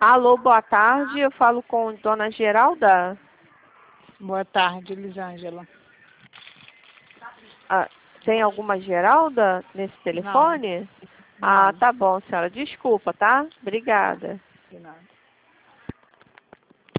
Alô, boa tarde. Eu falo com Dona Geralda. Boa tarde, Elisângela. Ah, tem alguma Geralda nesse telefone? Não. Ah, tá bom, senhora. Desculpa, tá? Obrigada. De nada.